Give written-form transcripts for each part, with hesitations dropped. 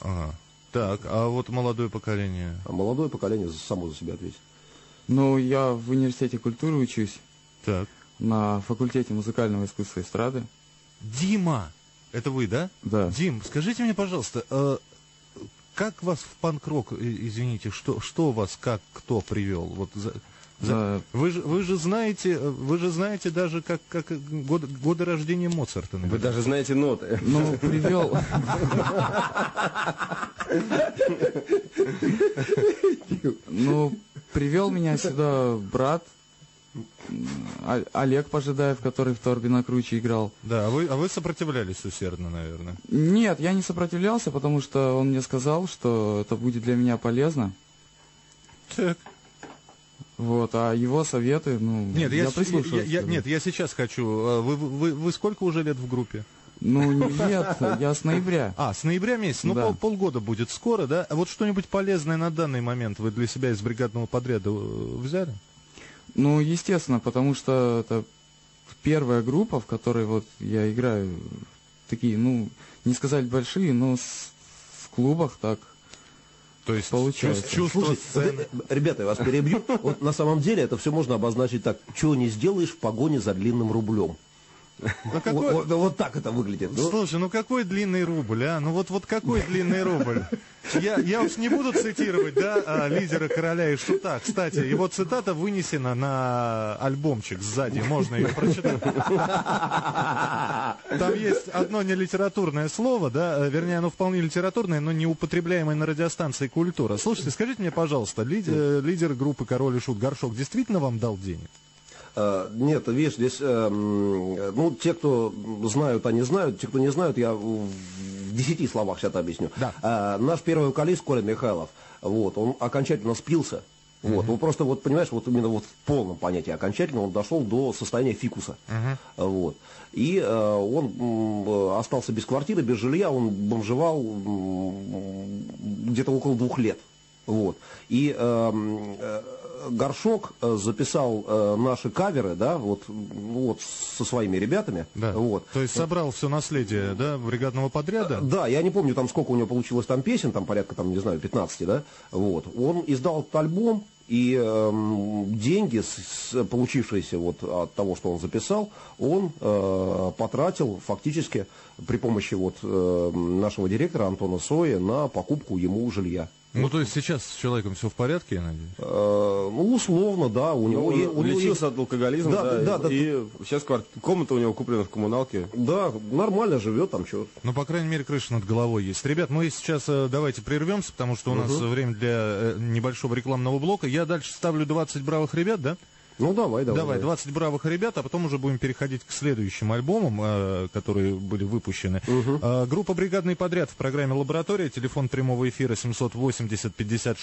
Ага. Так, а вот молодое поколение? А молодое поколение само за себя ответит. Ну, я в университете культуры учусь. Так. На факультете музыкального искусства и эстрады. Дима! Это вы, да? Да. Дим, скажите мне, пожалуйста, как вас в панк-рок, извините, что вас, как, кто привел? Вот вы же знаете даже, как годы рождения Моцарта. Наверное. Вы даже знаете ноты. Ну, привел... Ну, привел меня сюда брат Олег Пожидаев, который в Торбино Круче играл. Да, а вы сопротивлялись усердно, наверное? Нет, я не сопротивлялся, потому что он мне сказал, что это будет для меня полезно. Так. Вот, а его советы, ну, нет, я прислушиваюсь. Нет, я сейчас хочу. Вы сколько уже лет в группе? Ну, нет, я с ноября. А, с ноября месяца, ну, да. Полгода будет скоро, да? А вот что-нибудь полезное на данный момент вы для себя из бригадного подряда взяли? Ну, естественно, потому что это первая группа, в которой вот я играю, такие, ну, не сказать большие, но в клубах так. То есть получается. Слушай, ребята, я вас перебью. Вот на самом деле это все можно обозначить так: чего не сделаешь в погоне за длинным рублем. Вот так это выглядит. Слушай, ну какой длинный рубль, а? Ну вот какой длинный рубль? Я уж не буду цитировать, да, лидера Короля и Шута. Кстати, его цитата вынесена на альбомчик сзади, можно ее прочитать. Там есть одно нелитературное слово, да, вернее, оно вполне литературное, но не употребляемое на радиостанции «Культура». Слушайте, скажите мне, пожалуйста, лидер группы «Король и Шут» Горшок действительно вам дал денег? Нет, видишь, здесь, ну, те, кто знают, они знают, те, кто не знают, я в 10 словах сейчас объясню. Да. Наш первый вокалист, Коля Михайлов, вот, он окончательно спился. Вот, он просто, вот, понимаешь, вот именно вот в полном понятии окончательно он дошел до состояния фикуса. Вот. И он остался без квартиры, без жилья, он бомжевал где-то около 2 лет. Вот. И Горшок записал наши каверы, да, вот со своими ребятами. Да. Вот. То есть собрал все наследие, да, бригадного подряда? Да, я не помню, там сколько у него получилось там песен, там порядка, там, не знаю, 15, да. Вот. Он издал этот альбом, и деньги, получившиеся вот от того, что он записал, он потратил фактически при помощи вот нашего директора Антона Соя на покупку ему жилья. Ну, то есть сейчас с человеком все в порядке, я надеюсь? Ну, условно, да. У него лечился от алкоголизма, да, и сейчас комната у него куплена в коммуналке. Да, нормально живет там, что. Ну, по крайней мере, крыша над головой есть. Ребят, мы сейчас давайте прервемся, потому что у нас время для небольшого рекламного блока. Я дальше ставлю 20 бравых ребят, да? Ну, давай. 20 бравых ребят, а потом уже будем переходить к следующим альбомам, которые были выпущены. Группа «Бригадный подряд» в программе «Лаборатория». Телефон прямого эфира 780-56-65,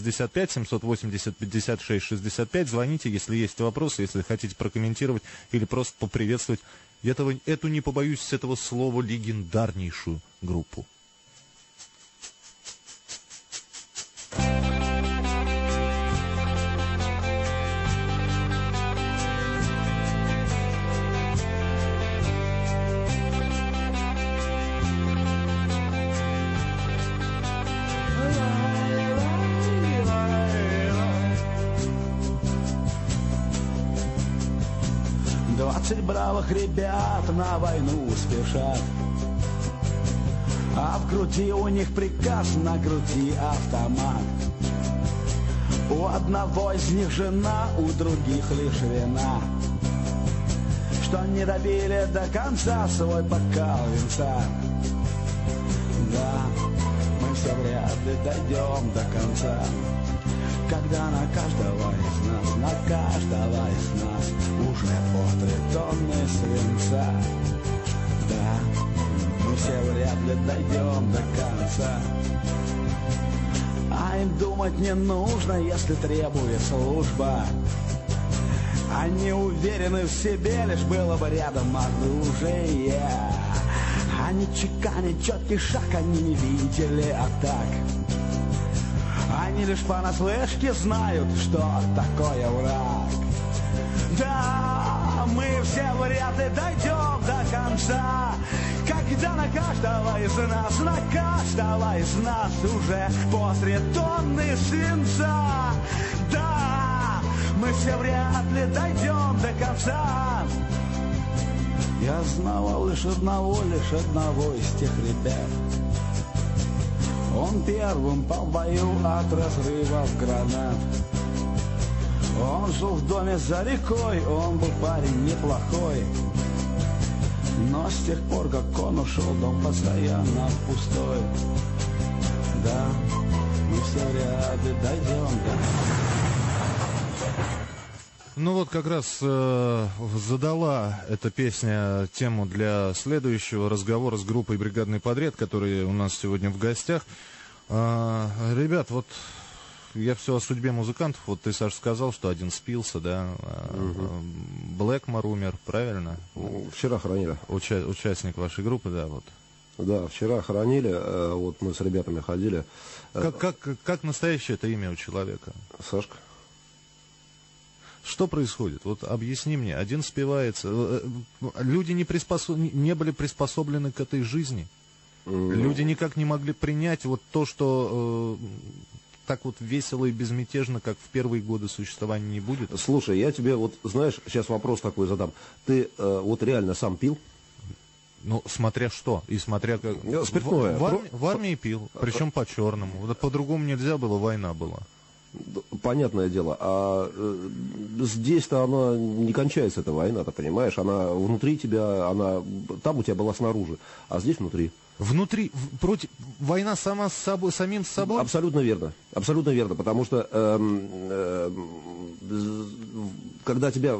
780-56-65. Звоните, если есть вопросы, если хотите прокомментировать или просто поприветствовать эту, не побоюсь этого слова, легендарнейшую группу. Бравых ребят на войну спешат, а в груди у них приказ: на груди автомат. У одного из них жена, у других лишь вина, что не добили до конца свой бокал винца. Да, мы все вряд ли дойдем до конца, когда на каждого из нас уже по 3 тонны свинца. Да, мы все вряд ли дойдем до конца, а им думать не нужно, если требует служба. Они уверены в себе, лишь было бы рядом оружие. Они чеканят четкий шаг, они не видели атак. Они лишь понаслышке знают, что такое враг. Да, но мы все вряд ли дойдем до конца. Когда на каждого из нас уже по 3 тонны свинца. Да, мы все вряд ли дойдем до конца. Я знал лишь одного из тех ребят. Он первым пал в бою от разрывов гранат. Он жил в доме за рекой, он был парень неплохой. Но с тех пор, как он ушел, дом постоянно пустой. Да, мы все вряд ли дойдем до... Ну вот как раз задала эта песня тему для следующего разговора с группой «Бригадный подряд», которые у нас сегодня в гостях. Ребят, вот я все о судьбе музыкантов. Вот ты, Саша, сказал, что один спился, да? Блэкмор умер, правильно? Вчера хоронили. Участник вашей группы, да, вот. Да, вчера хоронили, вот мы с ребятами ходили. Как настоящее это имя у человека? Сашка. Что происходит? Вот объясни мне. Один спивается. Люди не были приспособлены к этой жизни. Люди никак не могли принять вот то, что так вот весело и безмятежно, как в первые годы существования, не будет. Слушай, я тебе вот, знаешь, сейчас вопрос такой задам. Ты вот реально сам пил? Ну, смотря что. И смотря как... Спиртное. В армии пил. Причем по-черному. По-другому нельзя было, война была. Понятное дело, а здесь-то она не кончается, эта война, ты понимаешь, она внутри тебя, она там у тебя была снаружи, а здесь внутри. Внутри, против, война сама с собой, самим с собой? Абсолютно верно, потому что когда тебя,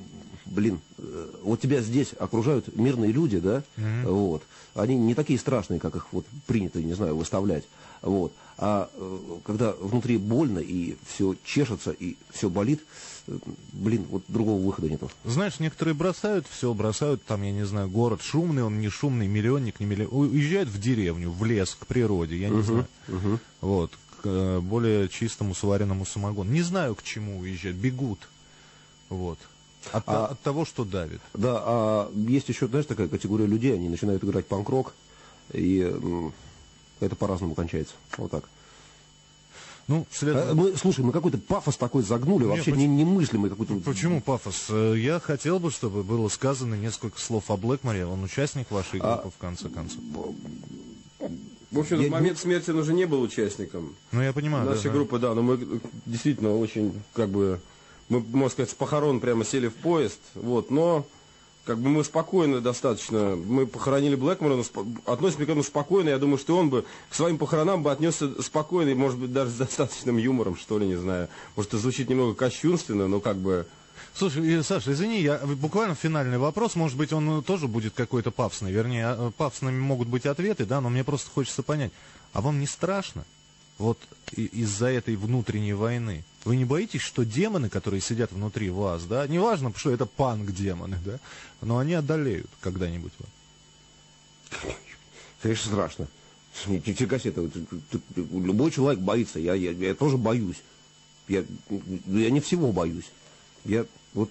вот тебя здесь окружают мирные люди, да, вот, они не такие страшные, как их вот принято, не знаю, выставлять, вот. А когда внутри больно, и все чешется, и все болит, вот другого выхода нету. Знаешь, некоторые бросают, там, я не знаю, город шумный, он не шумный, миллионник, не миллионник, уезжают в деревню, в лес, к природе, я не знаю. Вот, к более чистому сваренному самогону. Не знаю, к чему уезжать, бегут, вот. От того, что давит. Да, а есть еще, знаешь, такая категория людей, они начинают играть панк-рок, и... это по-разному кончается. Вот так. Ну, слушай, мы какой-то пафос такой загнули, вообще немыслимый какой-то... Почему пафос? Я хотел бы, чтобы было сказано несколько слов о Блэкморе. Он участник вашей группы, в конце концов. В общем, в момент смерти он уже не был участником. Ну, я понимаю. Наша группа, да, но мы действительно очень, мы, можно сказать, с похорон прямо сели в поезд, вот, но... мы спокойно достаточно, мы похоронили Блэкмора, относимся к этому спокойно, я думаю, что он бы к своим похоронам бы отнесся спокойно, и, может быть, даже с достаточным юмором, что ли, не знаю. Может, это звучит немного кощунственно, но Слушай, Саша, извини, я буквально финальный вопрос, может быть, он тоже будет какой-то пафосный, вернее, пафосными могут быть ответы, да, но мне просто хочется понять, а вам не страшно? Вот из-за этой внутренней войны. Вы не боитесь, что демоны, которые сидят внутри вас, да, неважно, что это панк-демоны, да, но они одолеют когда-нибудь вас? Конечно, страшно. Нифига себе, любой человек боится, я тоже боюсь. Я не всего боюсь. Да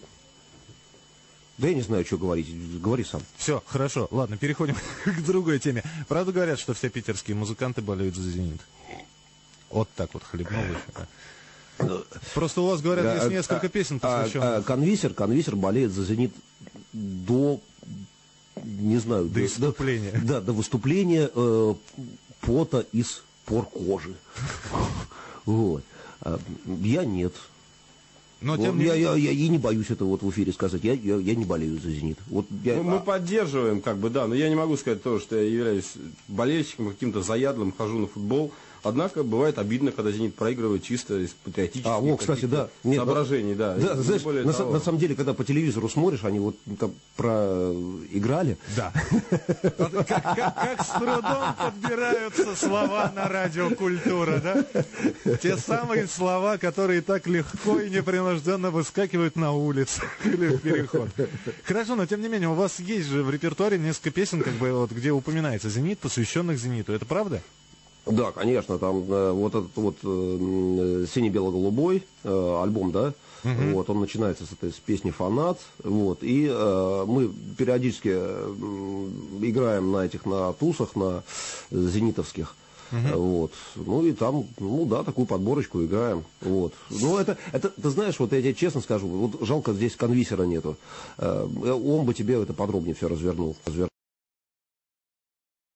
я не знаю, что говорить. Говори сам. Все, хорошо. Ладно, переходим к другой теме. Правда говорят, что все питерские музыканты болеют за «Зенит»? Вот так вот хлебнул еще. Просто у вас, говорят, есть несколько песен, посвященных... Конвисер болеет за «Зенит» до, не знаю... До выступления. Да, до выступления пота из пор кожи. Вот. Я нет. Но, я и не боюсь это вот в эфире сказать. Я не болею за «Зенит». Мы поддерживаем, но я не могу сказать то, что я являюсь болельщиком, каким-то заядлым, хожу на футбол. Однако бывает обидно, когда «Зенит» проигрывает чисто из патриотических соображений. Да. Знаешь, на самом деле, когда по телевизору смотришь, они вот там проиграли. Да. Как с трудом подбираются слова на радио «Культура», да? Те самые слова, которые так легко и непринужденно выскакивают на улице или в переход. Хорошо, но тем не менее, у вас есть же в репертуаре несколько песен, где упоминается «Зенит», посвященных «Зениту». Это правда? Да, конечно, там вот этот вот «Синий-бело-голубой» альбом, да, вот, он начинается с песни «Фанат», вот, и мы периодически играем на тусах, на зенитовских, вот, ну и там, ну да, такую подборочку играем, вот. Ну это, ты знаешь, вот я тебе честно скажу, вот жалко здесь конвисера нету, он бы тебе это подробнее все развернул.